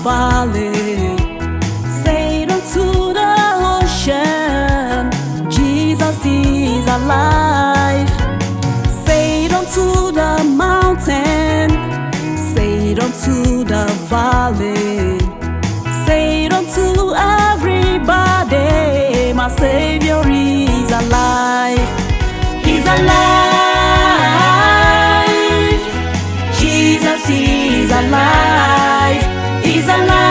valley. Say it unto the ocean, Jesus is alive. Say it unto the mountain, say it unto the valley. Say it unto everybody, my Savior is alive. He's alive. Jesus is alive. He's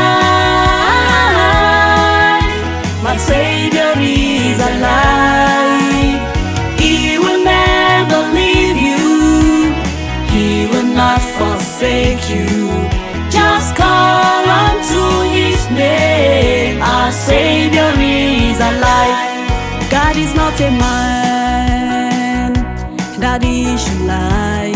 alive. My Savior is alive. He will never leave you. He will not forsake you. Just call unto His name. Our Savior is alive. God is not a man that He should lie.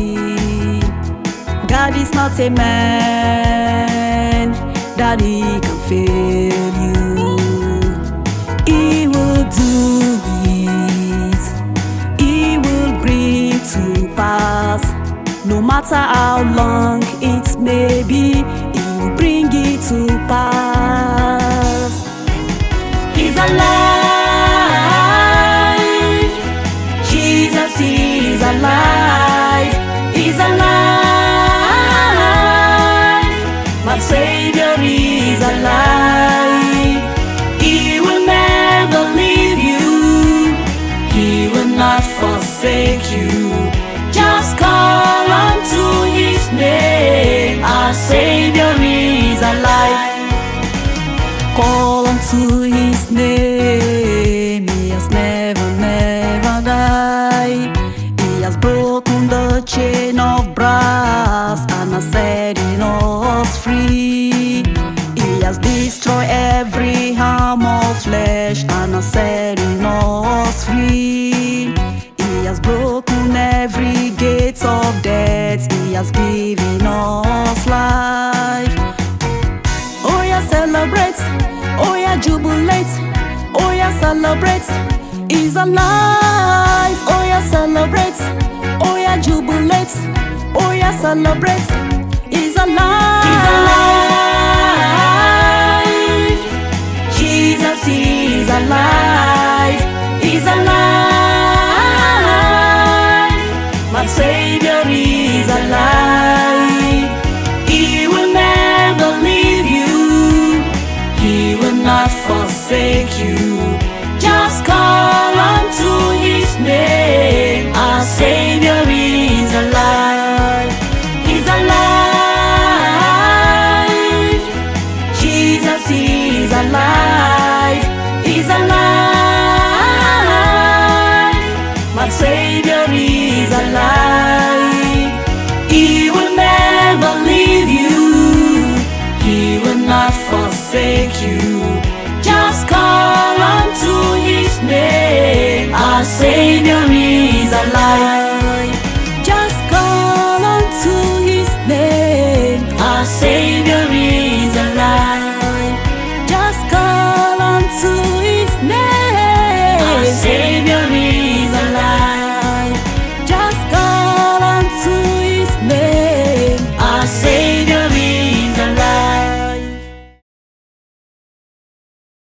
God is not a man that He can fail you. He will do it. He will bring to pass. No matter how long it may be, He will bring it to pass. He's alive. Jesus is alive. He's alive. My Savior is alive. He will never leave you. He will not forsake you. Just call unto His name. Our Savior is alive. Call unto His name. He has never, never died. He has broken the chain of brass and has set us free. He has destroyed every harm of flesh and has set us free. He has broken every gate of death. He has given us life. Oh yeah, celebrate. Oh yeah, jubilate. Oh yeah, celebrate. He's alive. Oh yeah, celebrate. Oh yeah, jubilate. Oh yeah, celebrate. He's alive. He's alive. Jesus is alive. He's alive. My Savior is alive. He will never leave you. He will not forsake you. Just call unto His name. Our Savior is alive. He's alive. Jesus is alive. He's alive. My Savior is alive. He will never leave you. He will not forsake you.